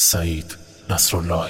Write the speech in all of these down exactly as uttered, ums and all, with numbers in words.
سعید نصراللهی.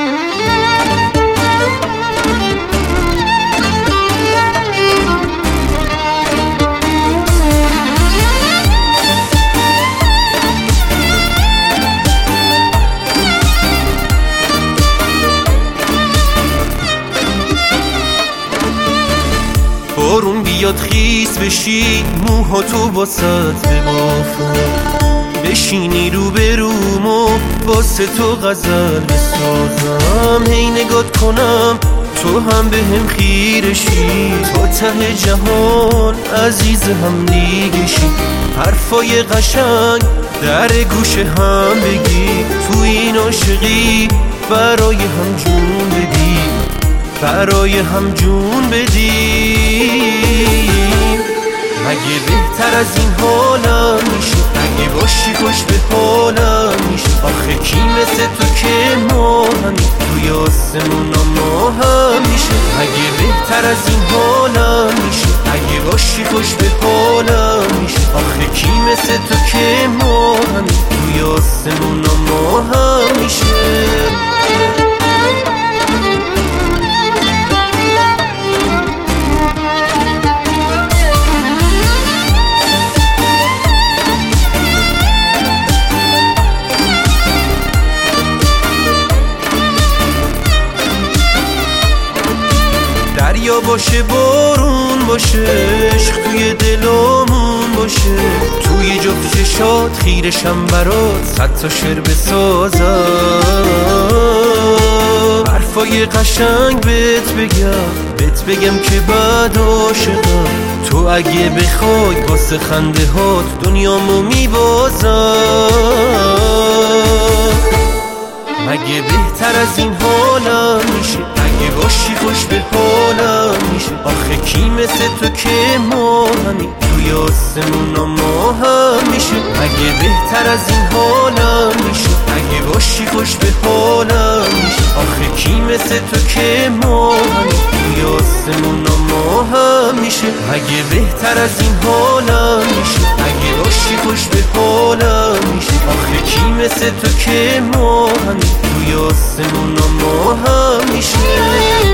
بارون بیاد خیس بشی موهاتو واسط ببافم، بشینی رو بروم و واسه تو غزل بسازم، هی نگات کنم تو هم به هم خیرشی، تا ته جهان عزیز هم دیگشی، حرفای قشنگ در گوش هم بگی، تو این عاشقی برای هم جون بدی، برای هم جون بدی. مگه بهتر از این حالم میشه؟ اگه باشی خوش به حالم میشه؟ آخه کی مثل تو که ما همین توی آسمونا ما هم میشه؟ مگه بهتر از این حالم میشه؟ اگه باشی خوش به حالم میشه؟ آخه کی مثل تو که ما همین توی آسمونا ما هم میشه؟ دریا باشه بارون باشه، عشق توی دلامون باشه، توی جفت چشات خیرشم برات صد تا شعر بسازم، حرفای قشنگ بهت بگم، بهت بگم که بعد عاشقم، تو اگه بخوای واسه خنده هات دنیامو میبازم. مگه بهتر از این حالم میشه؟ اگه باشی خوش به حالم میشه؟ آخه کی مثل تو که ما همین توی آسمونا ما هم میشه؟ مگه بهتر از این حالم میشه؟ اگه باشی خوش به حالم میشه؟ آخه کی مثل تو که ما همین توی آسمونا ما هم میشه؟ مگه بهتر از این حالم میشه؟ اگه باشی خوش به حالم میشه؟ آخه کی مثل تو که ما همین توی آسمونا ما هم میشه؟